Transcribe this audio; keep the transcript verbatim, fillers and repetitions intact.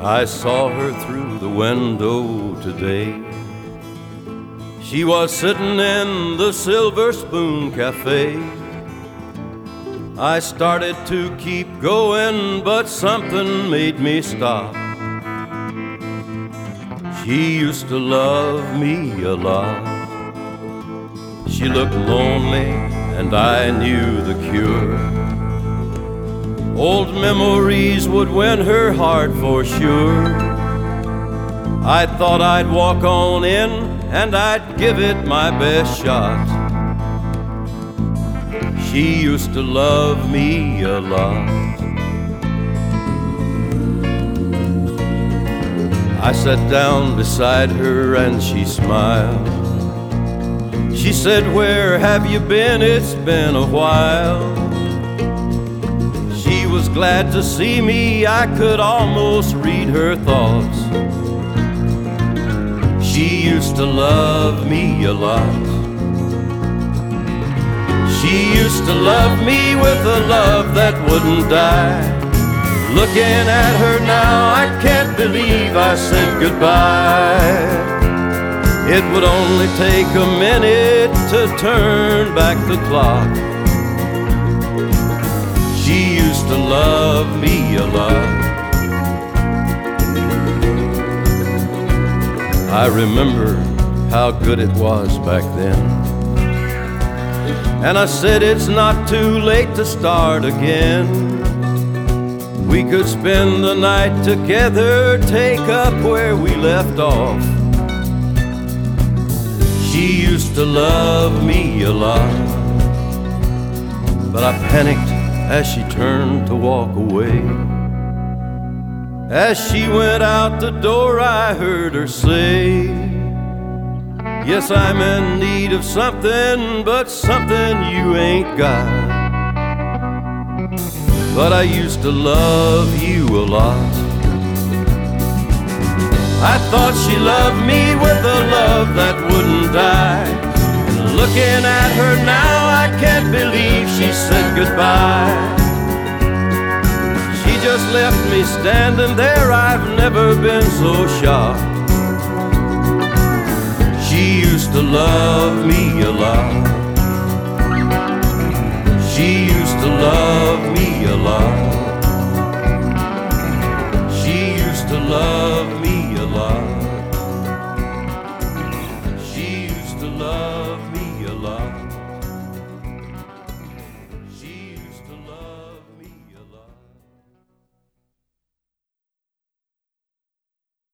I saw her through the window today. She was sitting in the Silver Spoon Cafe. I started to keep going, but something made me stop. She used to love me a lot. She looked lonely, and I knew the cure. Old memories would win her heart for sure. I thought I'd walk on in, and I'd give it my best shot. She used to love me a lot. I sat down beside her and she smiled. She said, "Where have you been? It's been a while." She was glad to see me. I could almost read her thoughts. She used to love me a lot. She used to love me with a love that wouldn't die. Looking at her now, I can't believe I said goodbye. It would only take a minute to turn back the clock. She used to love me a lot. I remember how good it was back then, and I said it's not too late to start again. We could spend the night together, take up where we left off. She used to love me a lot, but I panicked as she turned to walk away. As she went out the door, I heard her say, "Yes, I'm in need of something, but something you ain't got. But I used to love you a lot." I thought she loved me with a love that wouldn't die. And looking at her now, I can't believe she said goodbye. She just left me standing there. I've never been so shocked. She used to love me a lot. She used to love me a lot. She used to love me a lot. She used to love